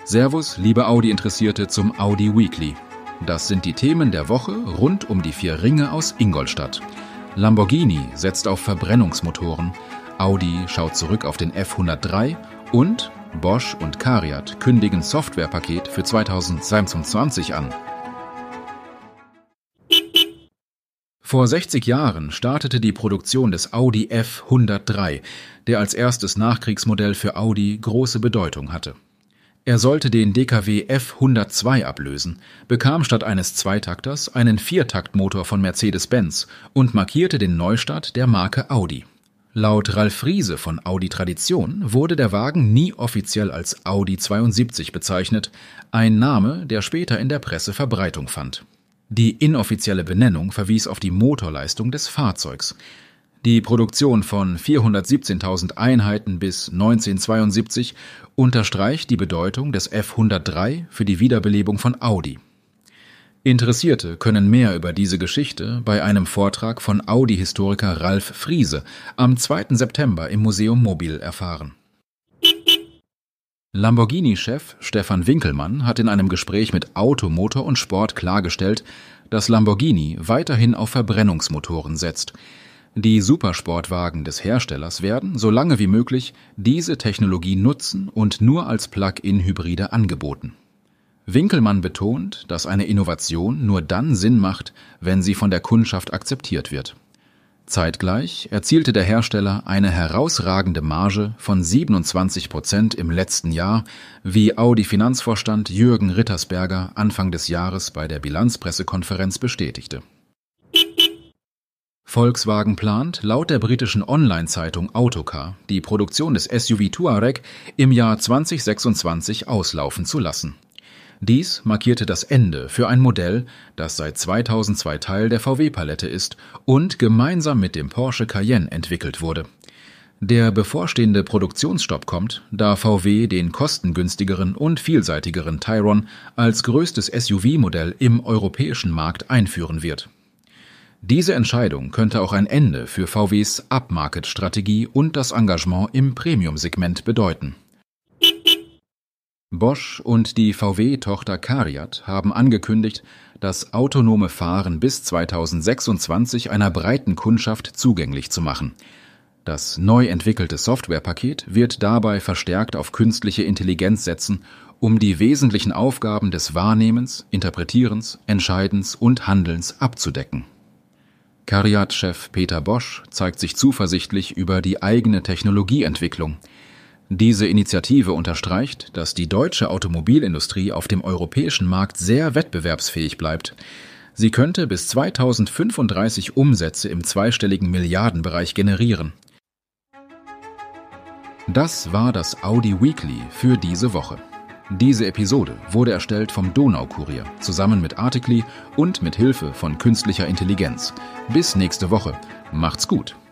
Servus, liebe Audi-Interessierte zum Audi Weekly. Das sind die Themen der Woche rund um die 4 Ringe aus Ingolstadt. Lamborghini setzt auf Verbrennungsmotoren, Audi schaut zurück auf den F103 und Bosch und CARIAD kündigen Softwarepaket für 2022 an. Vor 60 Jahren startete die Produktion des Audi F103, der als erstes Nachkriegsmodell für Audi große Bedeutung hatte. Er sollte den DKW F102 ablösen, bekam statt eines Zweitakters einen Viertaktmotor von Mercedes-Benz und markierte den Neustart der Marke Audi. Laut Ralf Friese von Audi Tradition wurde der Wagen nie offiziell als Audi 72 bezeichnet, ein Name, der später in der Presse Verbreitung fand. Die inoffizielle Benennung verwies auf die Motorleistung des Fahrzeugs. Die Produktion von 417.000 Einheiten bis 1972 unterstreicht die Bedeutung des F103 für die Wiederbelebung von Audi. Interessierte können mehr über diese Geschichte bei einem Vortrag von Audi-Historiker Ralf Friese am 2. September im Museum Mobil erfahren. Lamborghini-Chef Stefan Winkelmann hat in einem Gespräch mit Auto, Motor und Sport klargestellt, dass Lamborghini weiterhin auf Verbrennungsmotoren setzt. Die Supersportwagen des Herstellers werden, so lange wie möglich, diese Technologie nutzen und nur als Plug-in-Hybride angeboten. Winkelmann betont, dass eine Innovation nur dann Sinn macht, wenn sie von der Kundschaft akzeptiert wird. Zeitgleich erzielte der Hersteller eine herausragende Marge von 27% im letzten Jahr, wie Audi-Finanzvorstand Jürgen Rittersberger Anfang des Jahres bei der Bilanzpressekonferenz bestätigte. Volkswagen plant, laut der britischen Online-Zeitung Autocar, die Produktion des SUV Touareg im Jahr 2026 auslaufen zu lassen. Dies markierte das Ende für ein Modell, das seit 2002 Teil der VW-Palette ist und gemeinsam mit dem Porsche Cayenne entwickelt wurde. Der bevorstehende Produktionsstopp kommt, da VW den kostengünstigeren und vielseitigeren Tayron als größtes SUV-Modell im europäischen Markt einführen wird. Diese Entscheidung könnte auch ein Ende für VWs Upmarket-Strategie und das Engagement im Premium-Segment bedeuten. Bosch und die VW-Tochter CARIAD haben angekündigt, das autonome Fahren bis 2026 einer breiten Kundschaft zugänglich zu machen. Das neu entwickelte Softwarepaket wird dabei verstärkt auf künstliche Intelligenz setzen, um die wesentlichen Aufgaben des Wahrnehmens, Interpretierens, Entscheidens und Handelns abzudecken. CARIAD-Chef Peter Bosch zeigt sich zuversichtlich über die eigene Technologieentwicklung. Diese Initiative unterstreicht, dass die deutsche Automobilindustrie auf dem europäischen Markt sehr wettbewerbsfähig bleibt. Sie könnte bis 2035 Umsätze im zweistelligen Milliardenbereich generieren. Das war das Audi Weekly für diese Woche. Diese Episode wurde erstellt vom Donaukurier zusammen mit Artikli und mit Hilfe von künstlicher Intelligenz. Bis nächste Woche. Macht's gut!